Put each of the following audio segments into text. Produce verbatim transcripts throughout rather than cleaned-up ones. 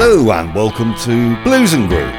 Hello and welcome to Blues and Grooves.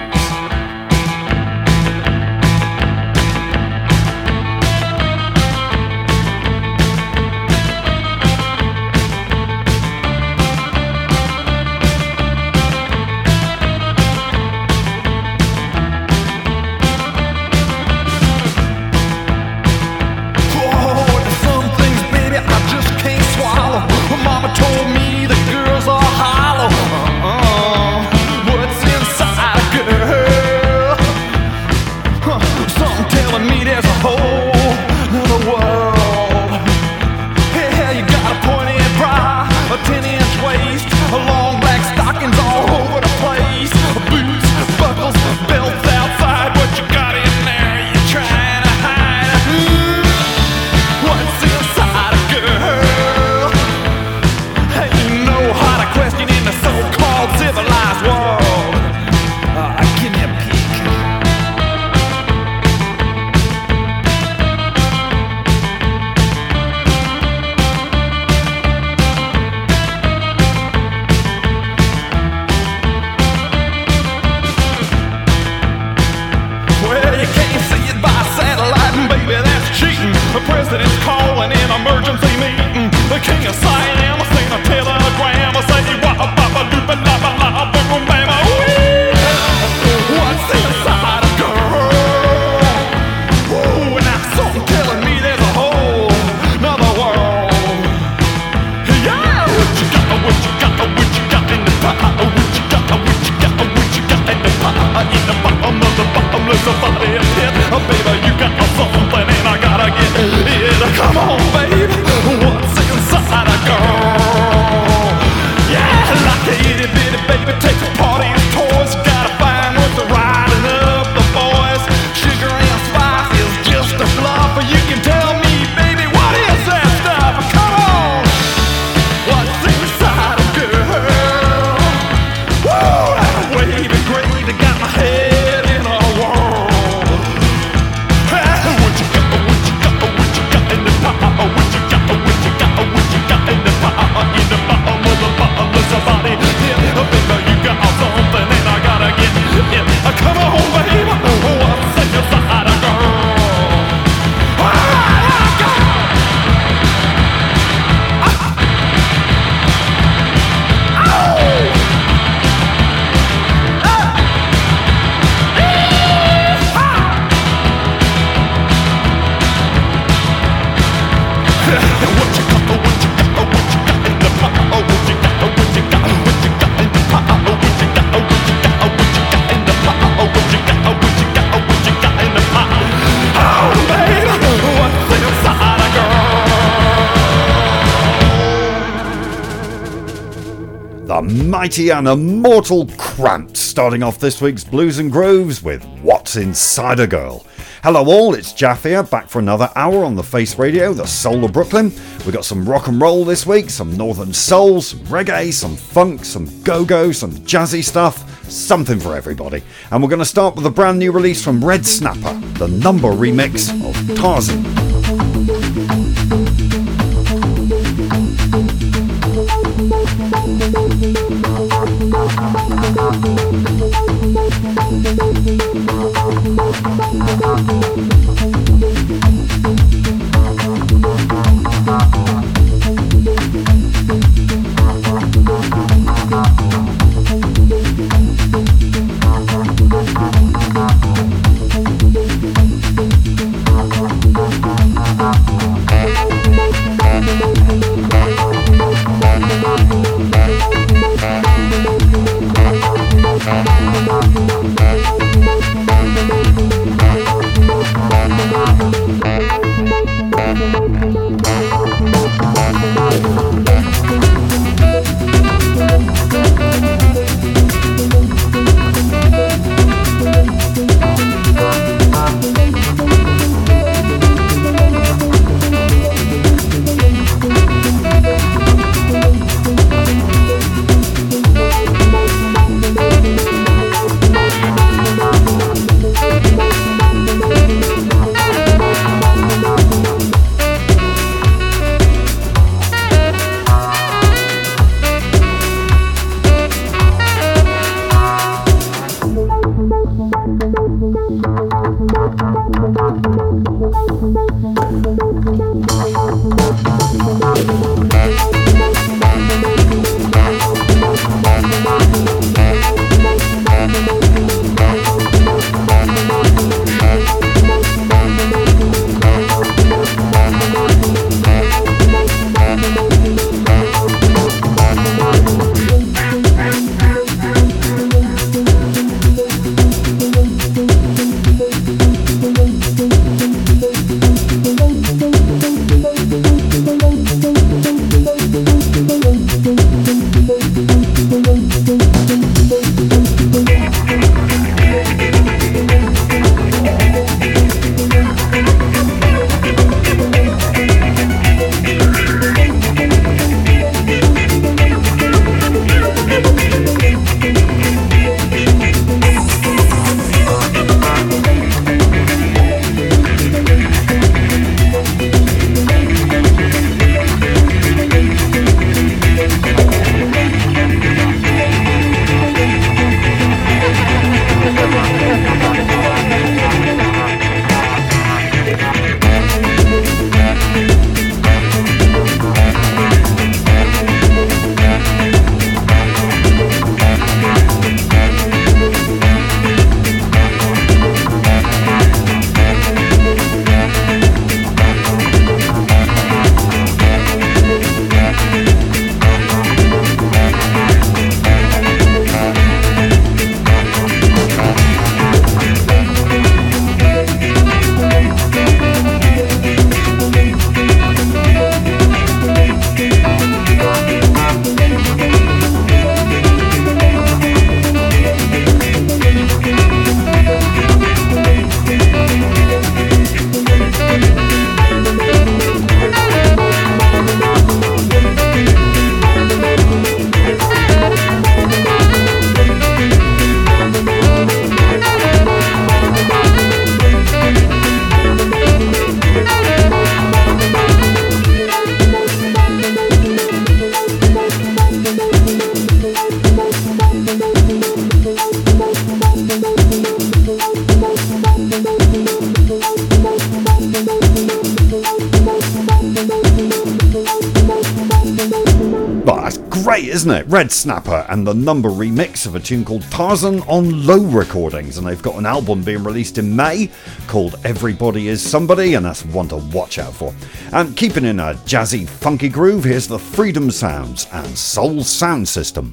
Mighty and immortal Cramps, starting off this week's Blues and Grooves with What's Inside a Girl. Hello all, it's Jaff here, back for another hour on the Face Radio, the soul of Brooklyn. We've got some rock and roll this week, some northern soul, some reggae, some funk, some go-go, some jazzy stuff, something for everybody. And we're going to start with a brand new release from Red Snapper, the number remix of Tarzan. Thank you. Great, isn't it? Red Snapper and the Number remix of a tune called Tarzan on Low Recordings, and they've got an album being released in May called Everybody Is Somebody, and that's one to watch out for. And keeping in a jazzy, funky groove, here's the Freedom Sounds and Soul Sound System.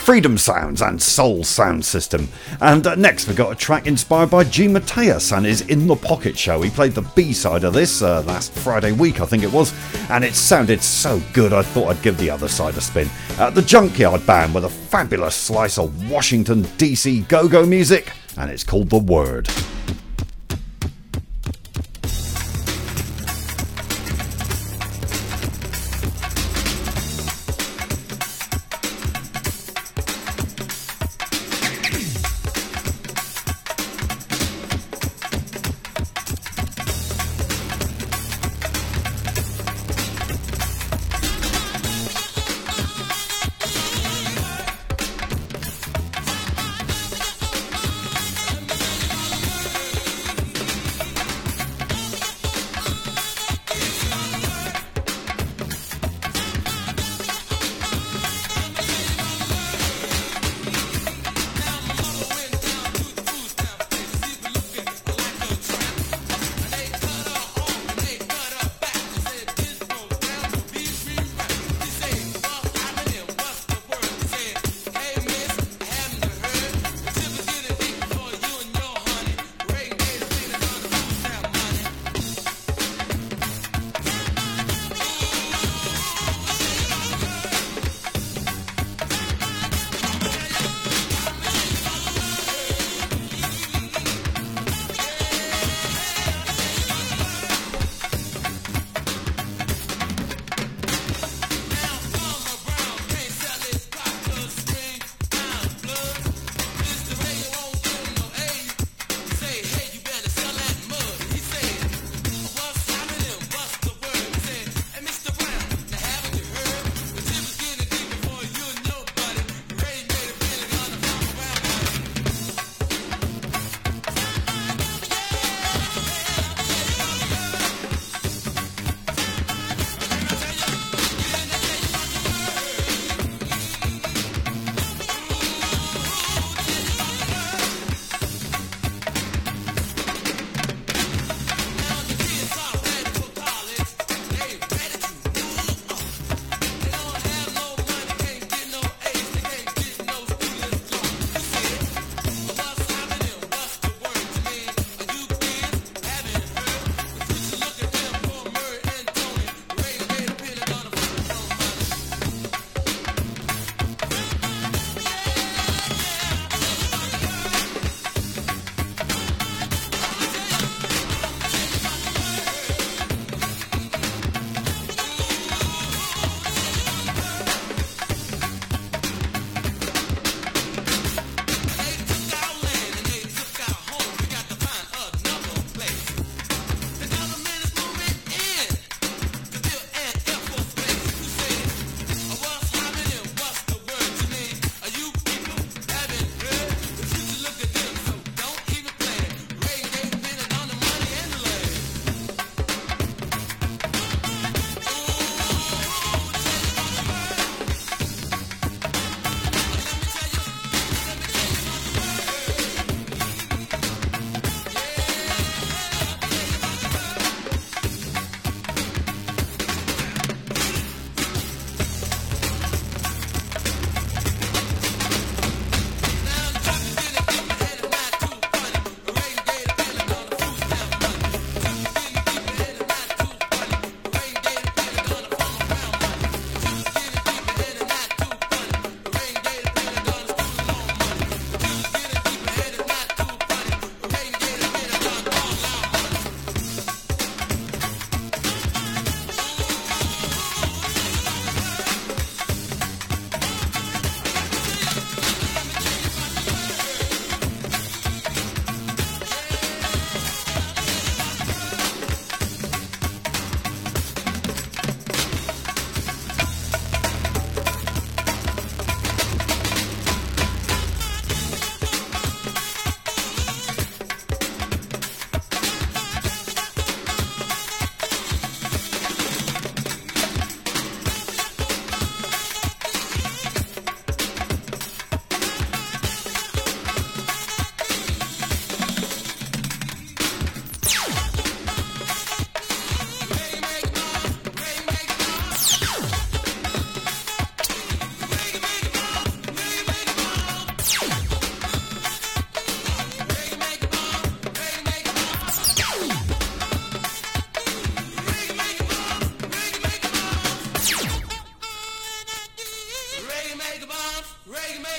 Freedom Sounds and Soul Sound System. And uh, next we got a track inspired by G. Mateus and his In the Pocket show. He played the B-side of this uh, last Friday week, I think it was, and it sounded so good I thought I'd give the other side a spin. Uh, the Junkyard Band with a fabulous slice of Washington D C go-go music, and it's called The Word.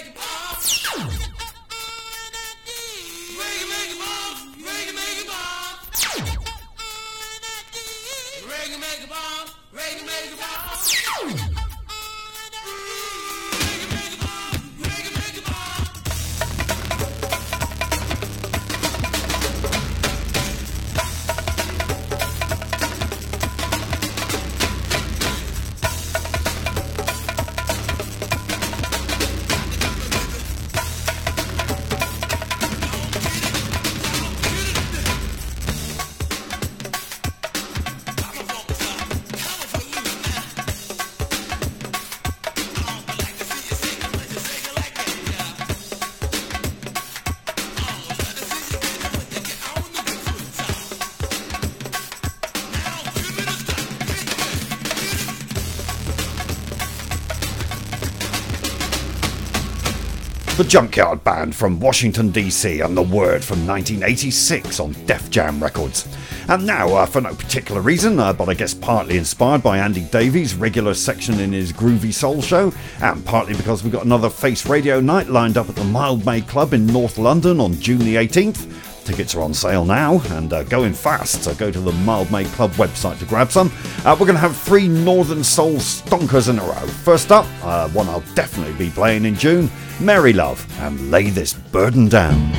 The Junkyard Band from Washington D C and The Word from nineteen eighty-six on Def Jam Records. And now, uh, for no particular reason, uh, but I guess partly inspired by Andy Davies' regular section in his Groovy Soul show, and partly because we've got another Face Radio night lined up at the Mildmay Club in North London on June the eighteenth. Tickets are on sale now and uh, going fast, so go to the Mildmay Club website to grab some. Uh, we're going to have three Northern Soul stonkers in a row. First up, uh, one I'll definitely be playing in June, Mary Love and Lay This Burden Down.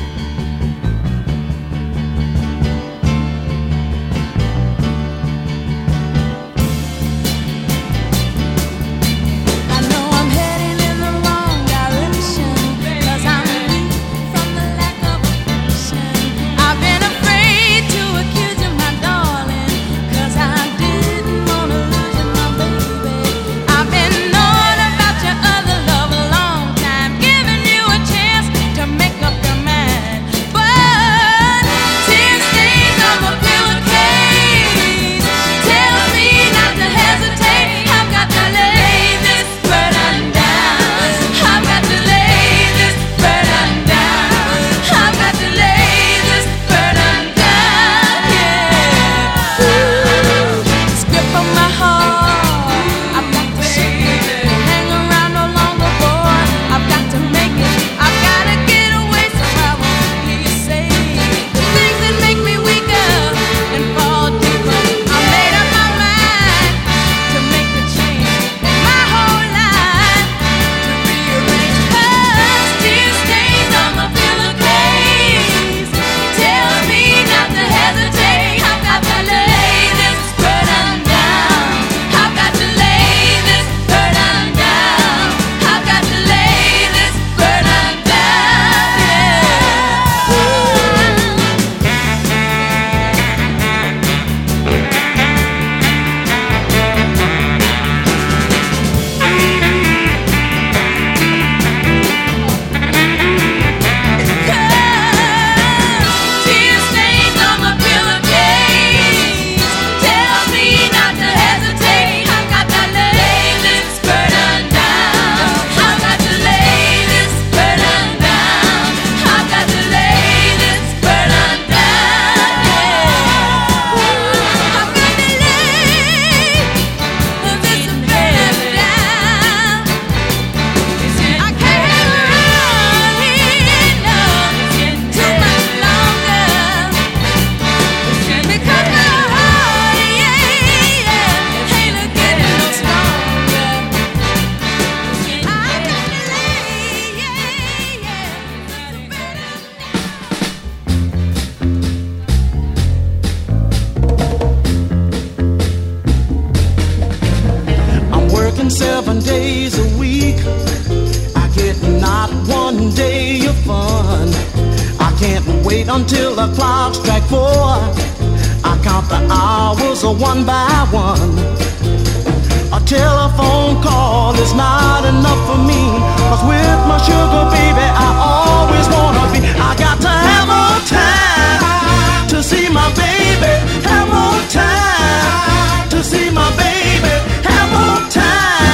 Seven days a week, I get not one day of fun. I can't wait until the clock strike four. I count the hours one by one. A telephone call is not enough for me, 'cause with my sugar baby I always wanna be. I got to have more time to see my baby, have more time to see my baby, have more time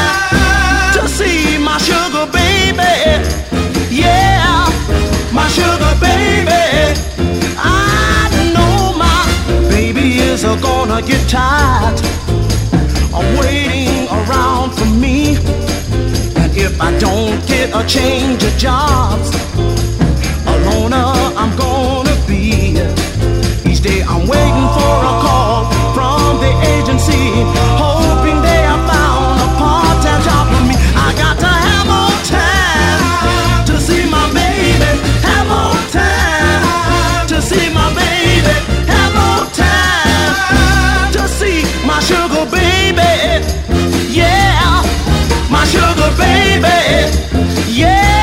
to see my sugar baby, yeah, my sugar baby. I know my baby is gonna get tired of waiting around for me, and if I don't get a gonna change your jobs. A loner I'm gonna be. Each day I'm waiting for a call from the agency, hoping they have found a part-time job for me. I got to have more time to see my baby. Have more time to see my baby. Have more time to see my sugar baby. Yeah, my sugar baby. Yeah.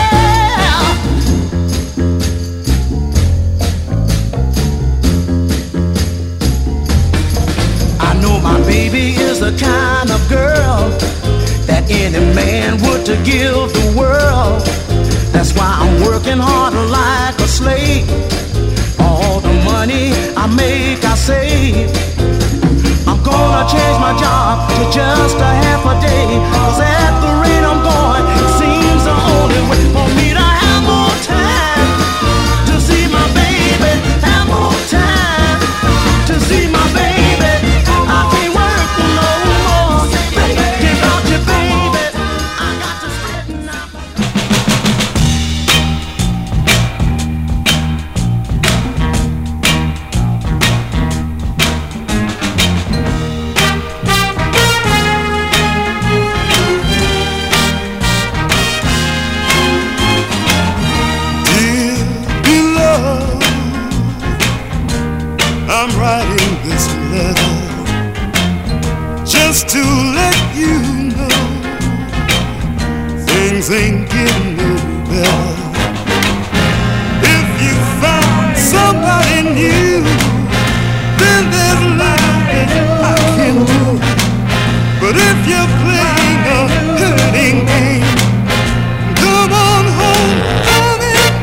I know my baby is the kind of girl that any man would to give the world. That's why I'm working hard like a slave. All the money I make, I save. I'm gonna change my job to just a half a day, 'cause at the rate I'm going, it seems the only way for me to have more time to see my baby. Have more time to see my baby. I can't work no more thinking about you, baby. I got to straighten out. I'm writing this letter just to let you know things ain't getting no better. If you found somebody new, then there's nothing I can do. But if you're playing a hurting game, come on home, I'm in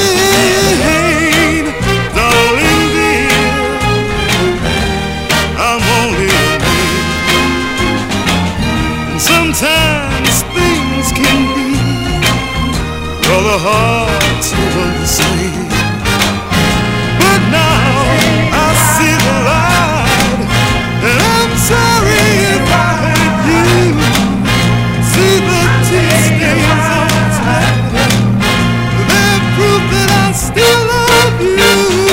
pain, darling dear. I'm only a man, and sometimes things can be rather hard to understand. But now I see the light, and I'm sorry if I hurt you. See the tear stains on the tide, they're proof that I still love you.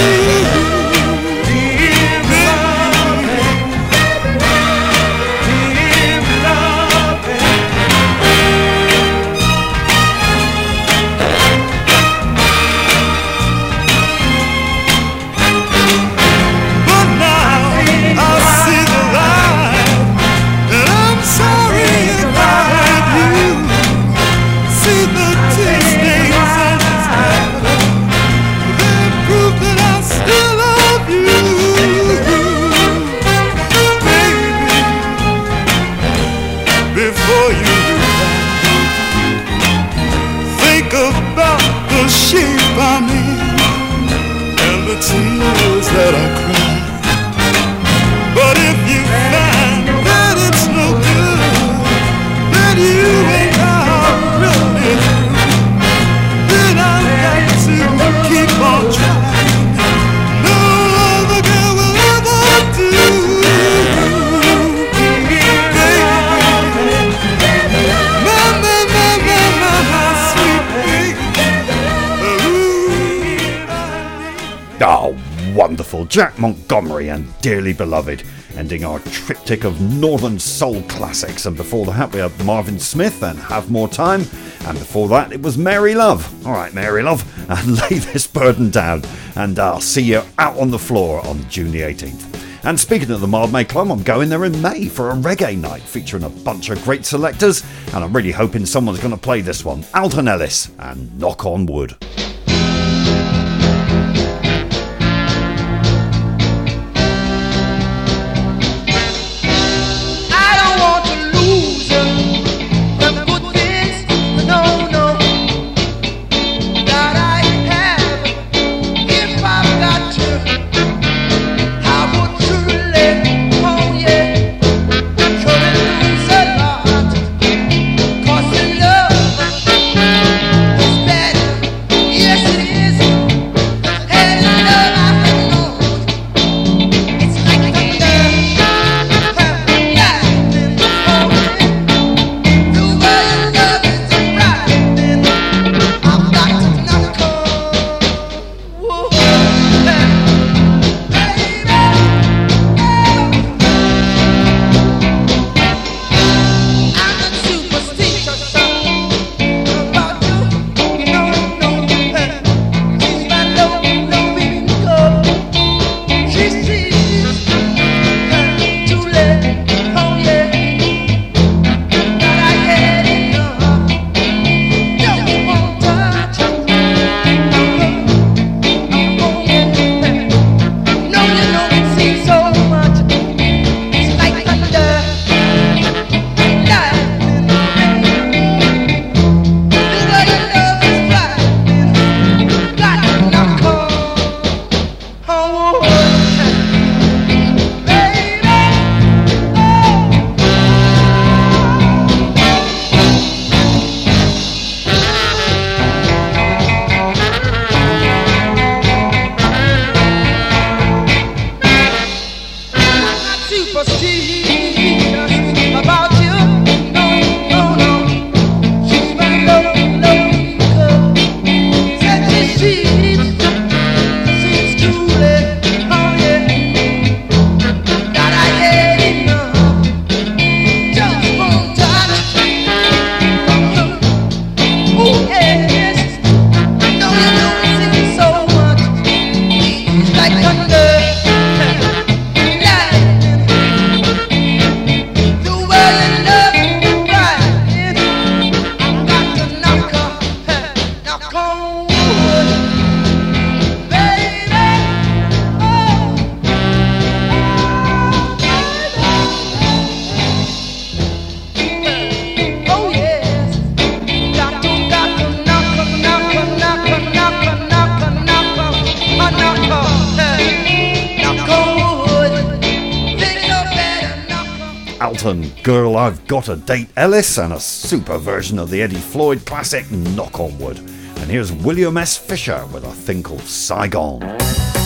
Before you think about the shape I'm in and the tears that I cry. But if you find that it's no good, that you ain't out really through, then I've got to keep on trying. No other girl will ever do. Oh, wonderful. Jack Montgomery and Dearly Beloved, ending our triptych of Northern Soul classics. And before that we had Marvin Smith and Have More Time. And before that it was Mary Love. Alright, Mary Love, and lay this burden down. And I'll see you out on the floor on June the eighteenth. And speaking of the Mildmay Club, I'm going there in May for a reggae night featuring a bunch of great selectors. And I'm really hoping someone's going to play this one. Alton Ellis and Knock on Wood. Cause in love is better Hamilton, Girl I've Got a Date Ellis, and a super version of the Eddie Floyd classic Knock on Wood. And here's William S. Fisher with a thing called Saigon.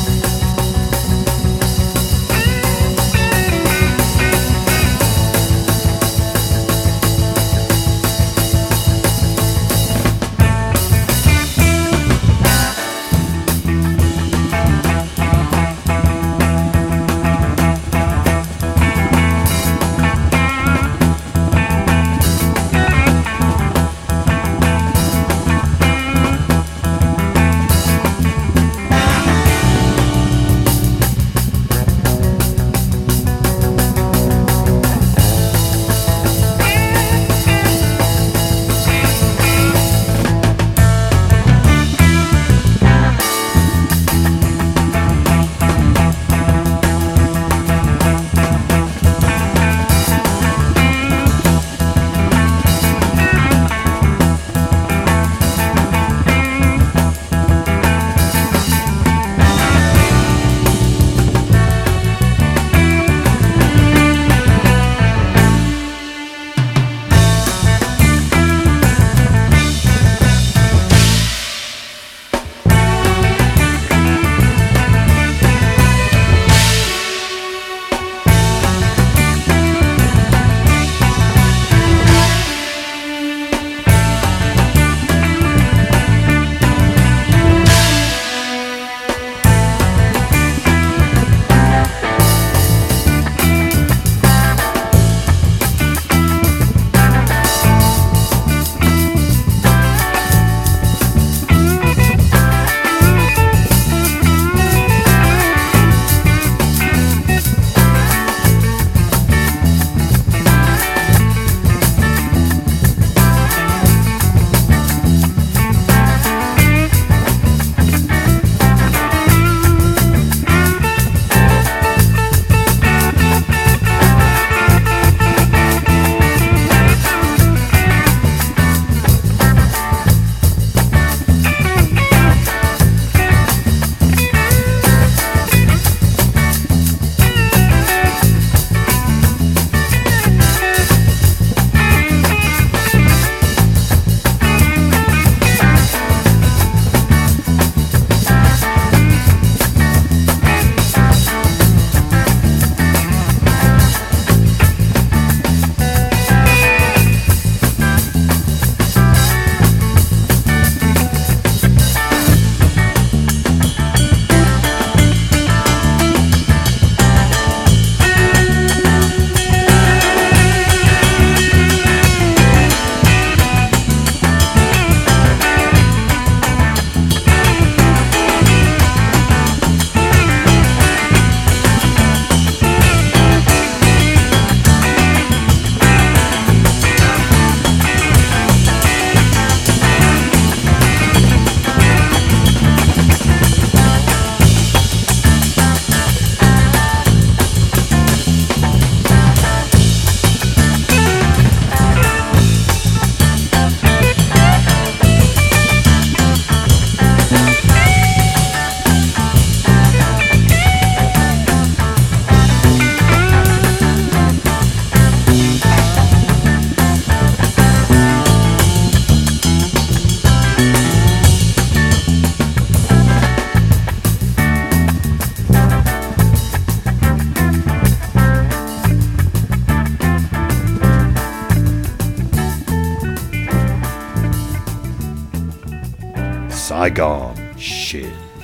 Saigon. Shit.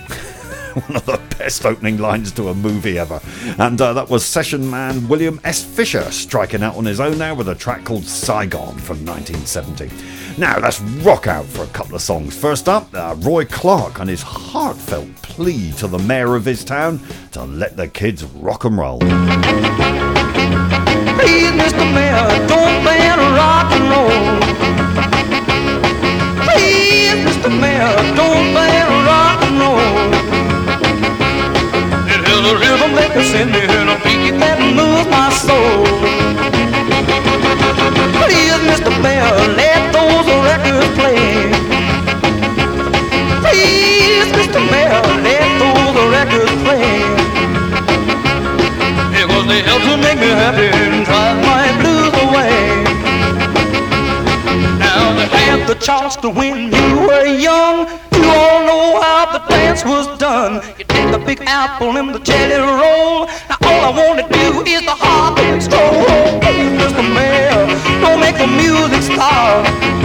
One of the best opening lines to a movie ever. And uh, that was session man William S. Fisher striking out on his own now with a track called Saigon from nineteen seventy. Now let's rock out for a couple of songs. First up, uh, Roy Clark and his heartfelt plea to the mayor of his town to let the kids rock and roll. Please, Mister Mayor, don't ban rock and roll. Please, Mister Mayor, don't ban rock and roll. It is a rhythm that can send me in a beat that moves my soul. Please, Mister Mayor, let those records play. Please, Mister Mayor, let those records play. Because they help to make me happy and drive my blues Charleston when you were young. You all know how the dance was done. You take the Big Apple and the Jelly Roll. Now all I wanna do is the hop and stroll. Please, Mister Mayor, don't make the music stop.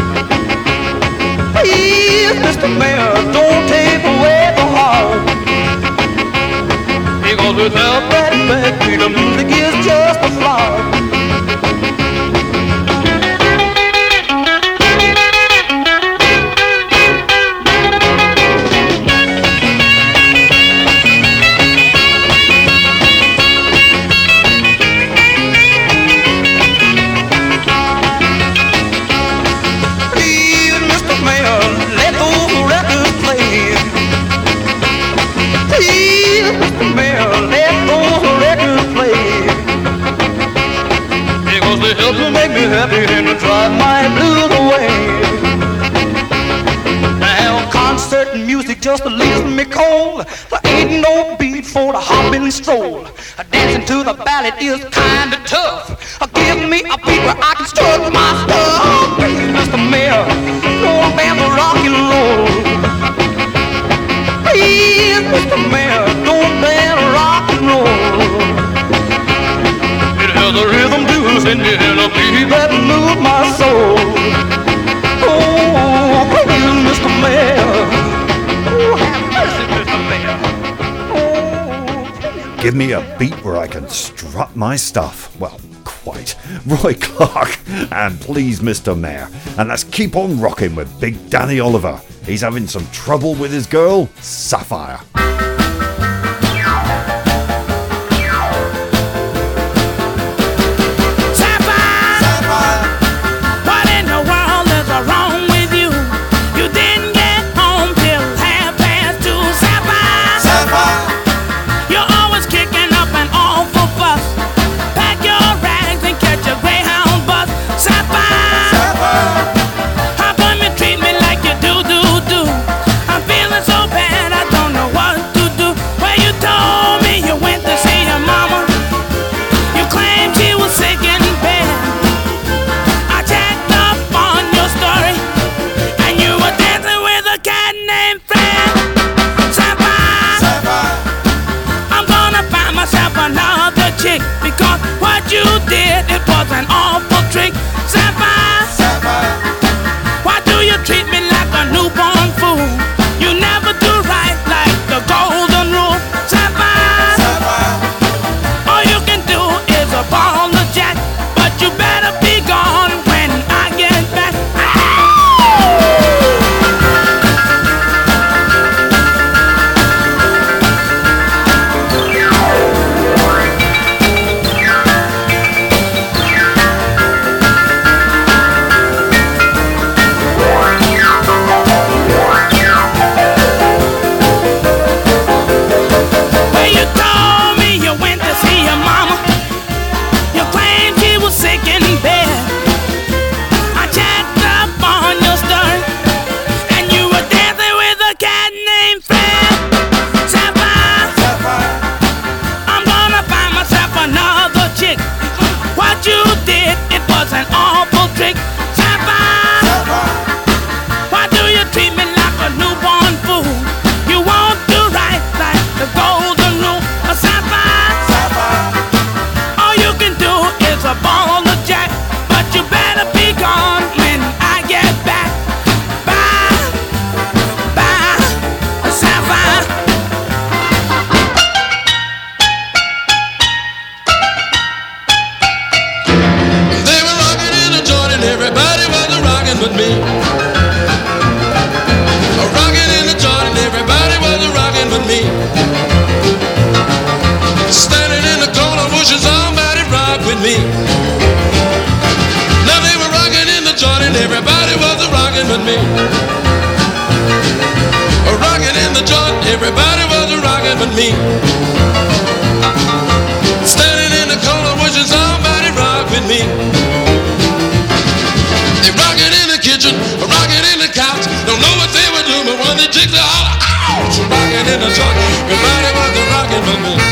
Please, Mister Mayor, don't take away the heart. Because without that backbeat, the music is just a flop. Happy and to drive my blues away. Now concert music just leaves me cold. There ain't no beat for the hopping stroll. Dancing to the ballad is kinda tough. Give me a beat where I can strut my stuff. Please, Mister Mayor, don't ban the rock and roll. Please, Mister Mayor, don't ban rock and roll. The rhythm blues in the inner beat that moves my soul. Oh, please, Mister Mayor. Oh, have mercy, Mister Mayor. Oh, please. Give me a beat where I can strut my stuff. Well, quite. Roy Clark and Please, Mister Mayor. And let's keep on rocking with Big Danny Oliver. He's having some trouble with his girl, Sapphire. How come you treat me like you do, do, do? I'm feeling so bad, I don't know what to do. Well, you told me you went to see your mama. You claimed she was sick in bed. I checked up on your story, and you were dancing with a cat named Fred. Sapphire, I'm gonna find myself another chick, because what you did, it was an awful trick. Sapphire, why do you treat me like a newborn fool? You never do right like the golden rule. Sapphire, all you can do is a ball of jack, but you better be gone when I get back. An awful trick. Sapphire, why do you treat me like a newborn fool? You won't do right like the golden rule. Sapphire, all you can do is a ball of jack, but you better be gone when I get back. Bye, bye, Sapphire. Everybody was a rockin' with me. A rockin' in the joint and everybody was a rockin' with me. Standing in the corner wishing somebody rock with me. Now they were rockin' in the joint and everybody was a rockin' with me. A rockin' in the joint, everybody was a rockin' with me. Standing in the corner wishing somebody rock with me. They rockin' in the kitchen, rockin' in the couch. Don't know what they were doing, but when they jigged the holler, ouch! Rockin' in the truck, everybody was rockin' with me.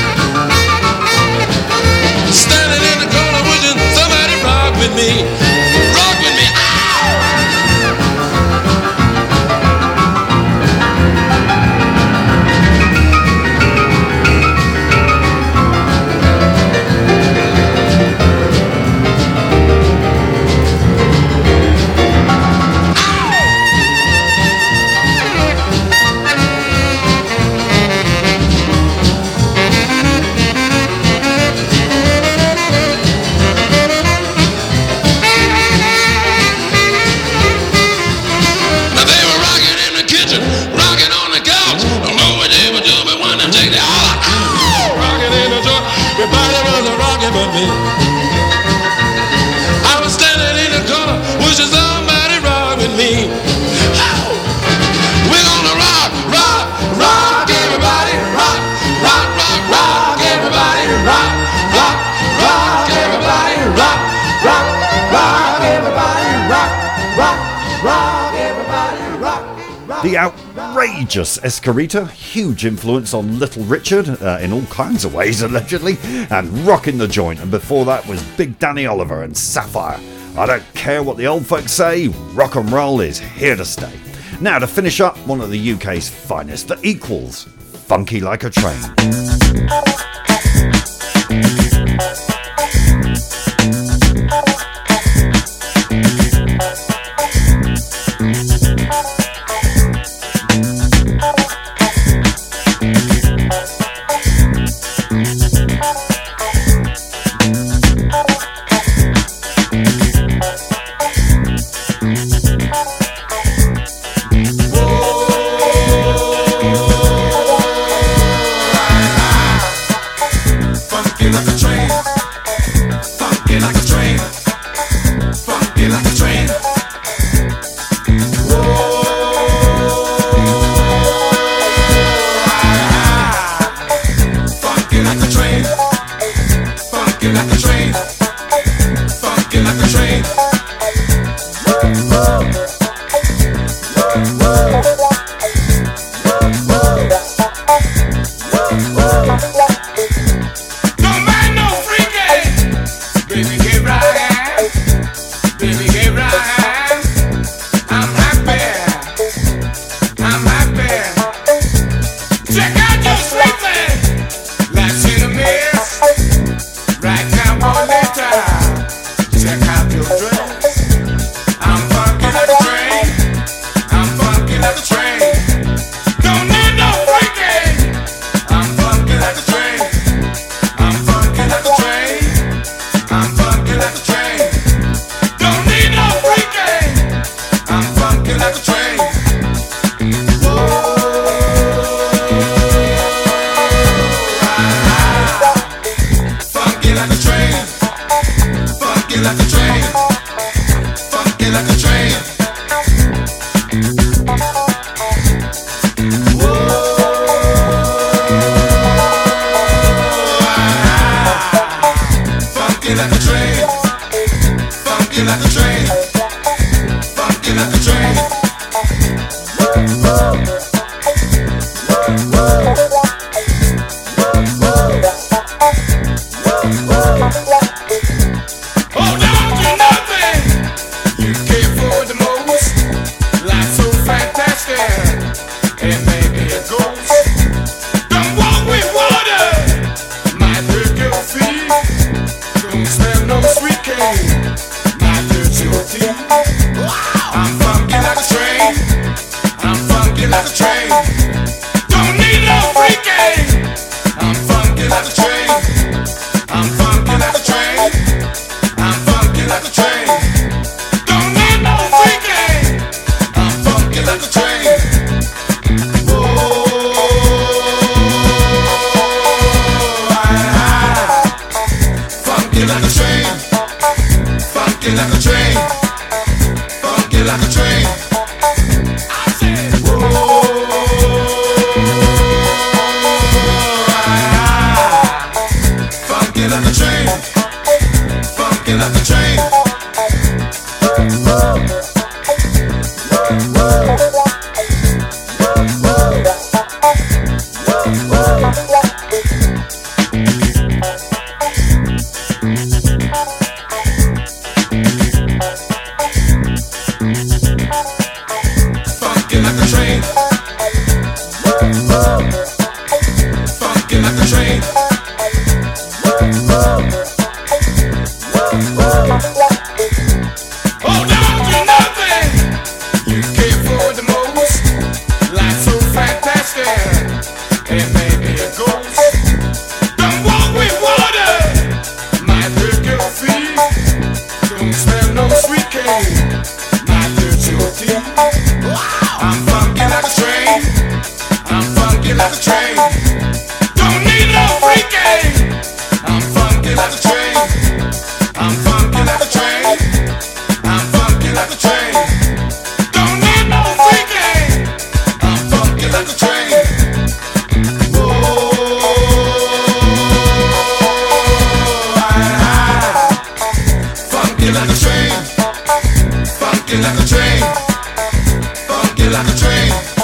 Standing in the corner wishing somebody rock with me. Rock with me, ow! The outrageous Escarita, huge influence on Little Richard uh, in all kinds of ways, allegedly, and Rockin' the Joint. And before that was Big Danny Oliver and Sapphire. I don't care what the old folks say, rock and roll is here to stay. Now to finish up, one of the U K's finest, The Equals, Funky Like a Train. like a train, funky like a train, funky like a train.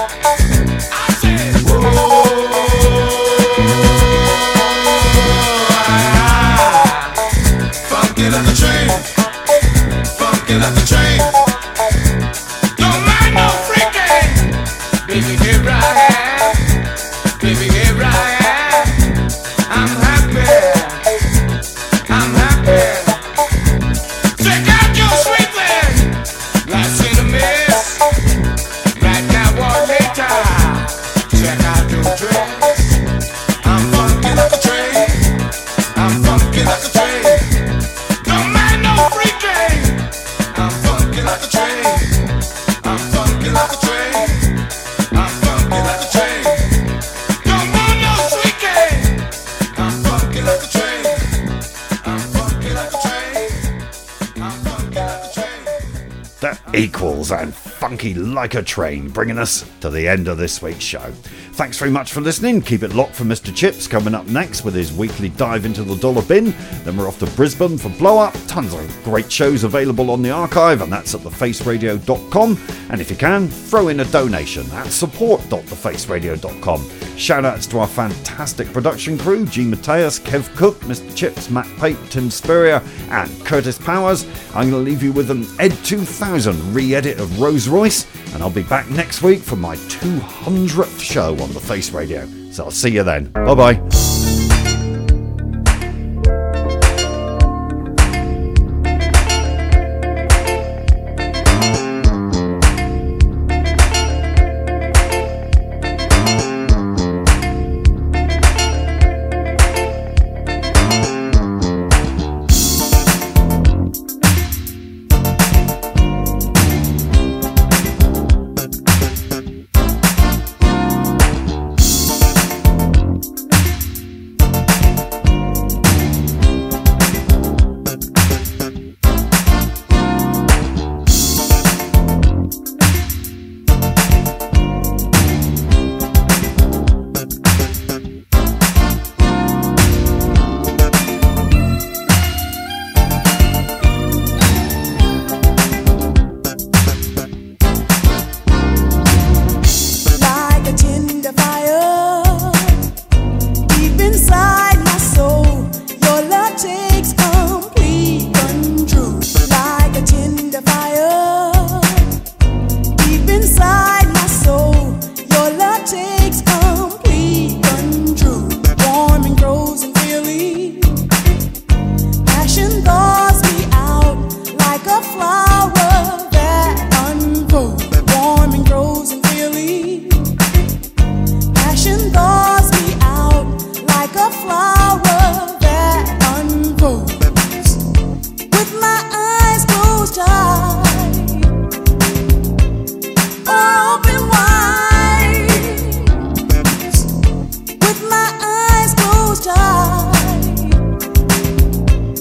Equals and Funky Like a Train, bringing us to the end of this week's show. Thanks very much for listening. Keep it locked for Mister Chips coming up next with his weekly dive into the dollar bin. Then we're off to Brisbane for Blow Up. Tons of great shows available on the archive, and that's at the face radio dot com. And if you can, throw in a donation at support dot the face radio dot com. Shout outs to our fantastic production crew, G. Mateus, Kev Cook, Mister Chips, Matt Pate, Tim Spurrier and Curtis Powers. I'm going to leave you with an Ed two thousand re-edit of Rose Royce, and I'll be back next week for my two hundredth show on the Face Radio. So I'll see you then. Bye bye.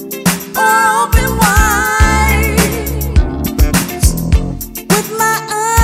With my eyes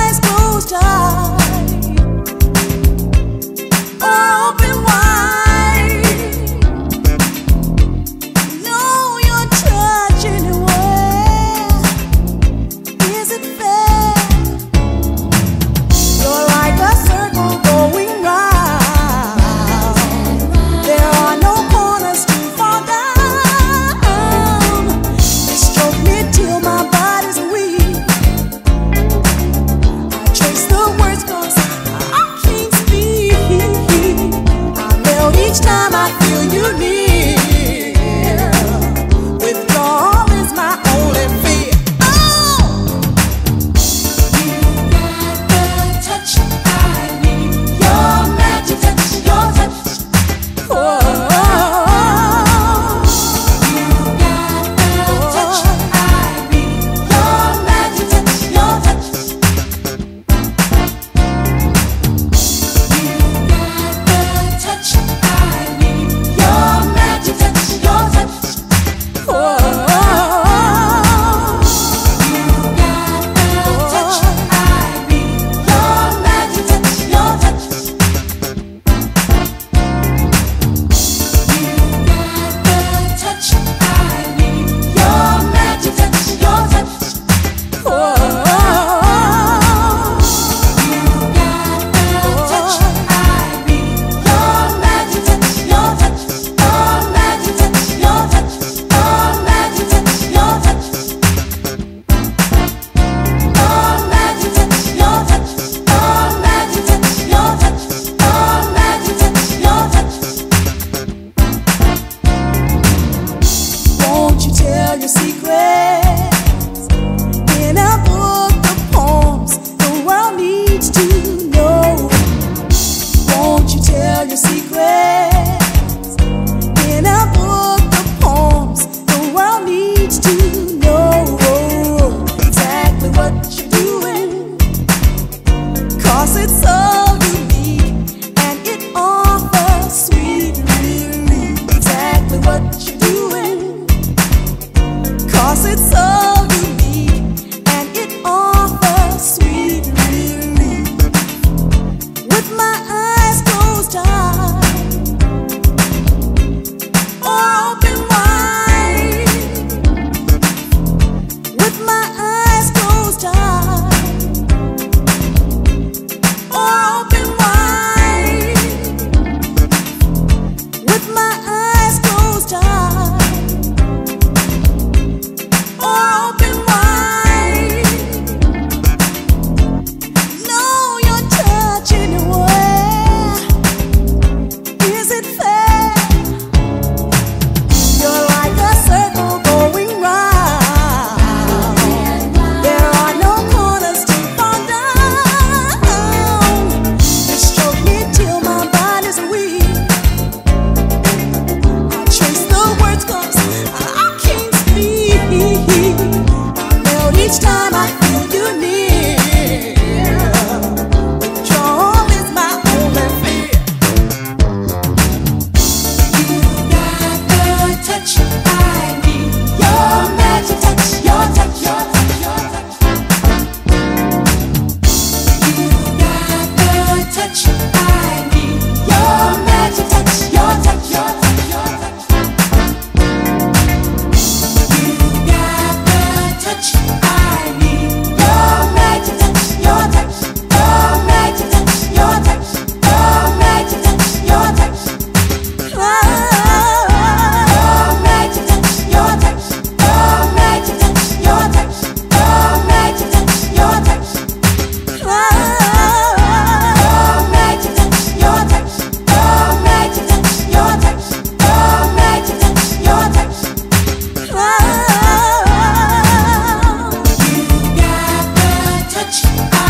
touch.